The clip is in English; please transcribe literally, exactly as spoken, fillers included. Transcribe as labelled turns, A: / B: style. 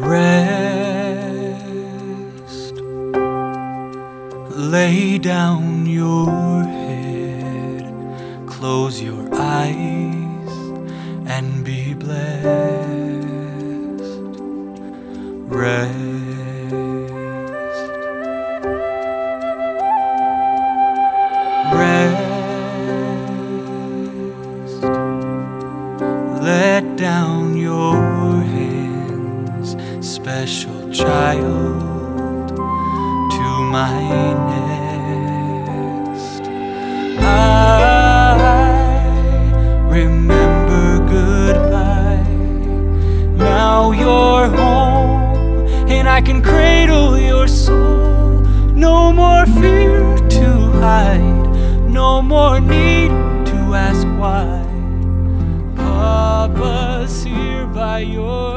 A: rest. Lay down your head, close your eyes, and be blessed. Rest. Rest. Let down your hands, special child, to my nest. I remember goodbye. Now you're home, and I can cradle your soul. No more fear to hide, no more need to ask why. Papa's here by your